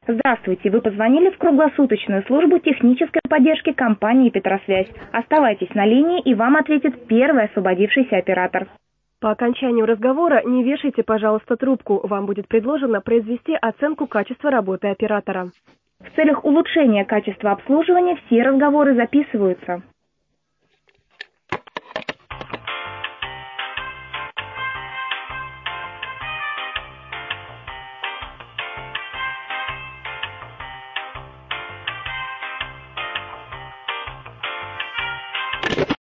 Здравствуйте, вы позвонили в круглосуточную службу технической поддержки компании «Петросвязь». Оставайтесь на линии, и вам ответит первый освободившийся оператор. По окончанию разговора не вешайте, пожалуйста, трубку. Вам будет предложено произвести оценку качества работы оператора. В целях улучшения качества обслуживания все разговоры записываются.